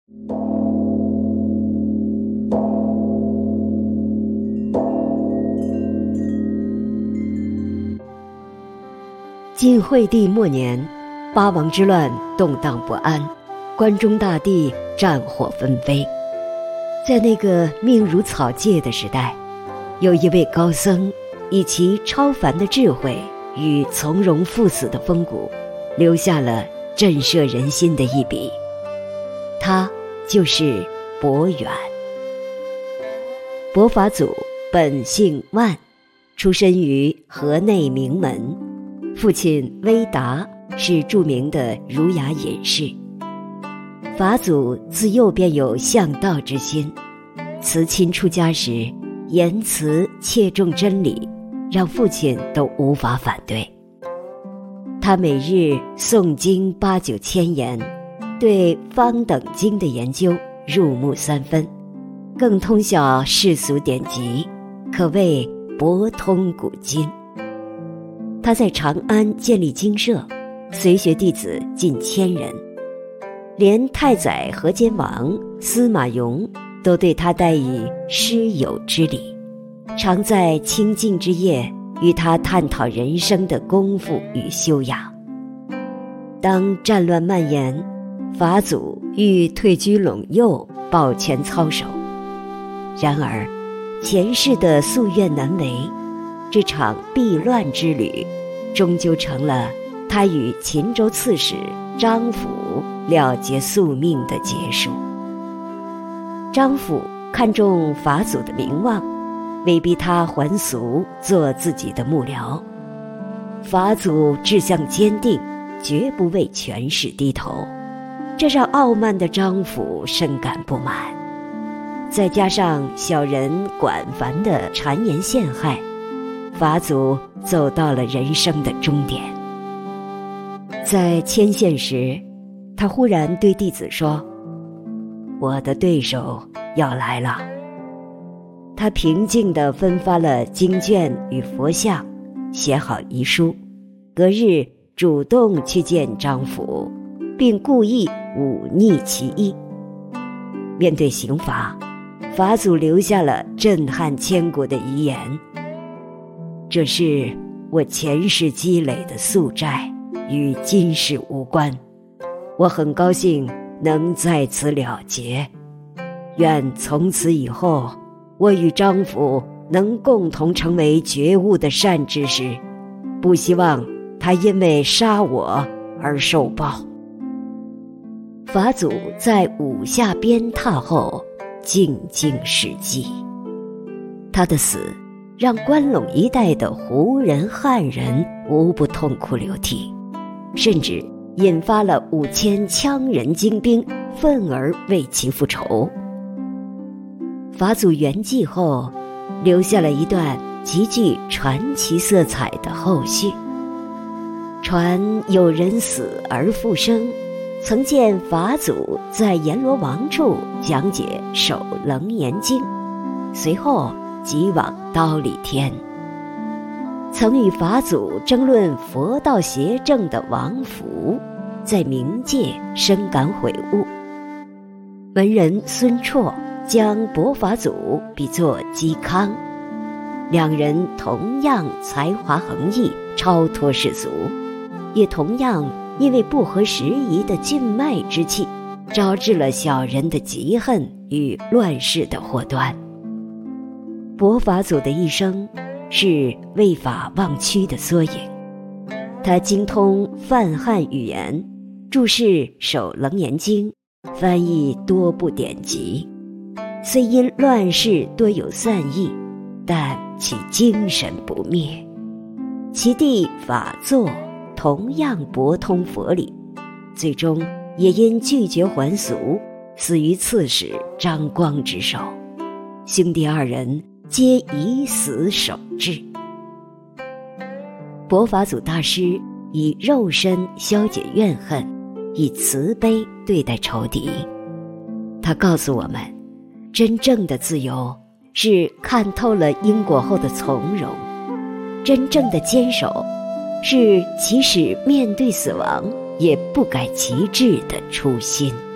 晋惠帝末年，八王之乱动荡不安，关中大地战火纷飞。在那个命如草芥的时代，有一位高僧，以其超凡的智慧与从容赴死的风骨，留下了震慑人心的一笔。他就是伯远。伯法祖本姓万，出身于河内名门，父亲微达是著名的儒雅隐士。法祖自幼便有向道之心，慈亲出家时言辞切中真理，让父亲都无法反对。他每日诵经8-9千言，对方等经的研究入木3分，更通晓世俗典籍，可谓博通古今。他在长安建立经舍，随学弟子近1000人，连太宰河间王司马颙都对他待以师友之礼，常在清静之夜与他探讨人生的功夫与修养。当战乱蔓延，法祖欲退居陇右保全操守，然而前世的夙愿难违，这场避乱之旅终究成了他与秦州刺史张辅了结宿命的结束。张辅看重法祖的名望，威逼他还俗做自己的幕僚。法祖志向坚定，绝不为权势低头，这让傲慢的张辅深感不满。再加上小人管繁的谗言陷害，法祖走到了人生的终点。在牵线时，他忽然对弟子说：“我的对手要来了。”他平静地分发了经卷与佛像，写好遗书，隔日主动去见张辅，并故意忤逆其意。面对刑罚，法祖留下了震撼千古的遗言：“这是我前世积累的宿债，与今世无关。我很高兴能在此了结，愿从此以后，我与张辅能共同成为觉悟的善知识，不希望他因为杀我而受报。”法祖在五下鞭挞后静静逝寂。他的死让关陇一带的胡人汉人无不痛哭流涕，甚至引发了5000羌人精兵愤而为其复仇。法祖圆寂后，留下了一段极具传奇色彩的后续。传有人死而复生，曾见法祖在阎罗王处讲解《首楞严经》，随后即往忉利天。曾与法祖争论佛道邪正的王福，在冥界深感悔悟。文人孙绰将伯法祖比作嵇康，两人同样才华横溢，超脱世俗，也同样因为不合时宜的俊迈之气，招致了小人的嫉恨与乱世的祸端。伯法祖的一生是为法忘躯的缩影，他精通梵汉语言，注释《首楞严经》，翻译多部典籍。虽因乱世多有散佚，但其精神不灭。其弟法座同样博通佛理，最终也因拒绝还俗，死于刺史张光之手。兄弟二人皆以死守志。伯法祖大师以肉身消解怨恨，以慈悲对待仇敌。他告诉我们，真正的自由是看透了因果后的从容，真正的坚守是即使面对死亡也不改其志的初心。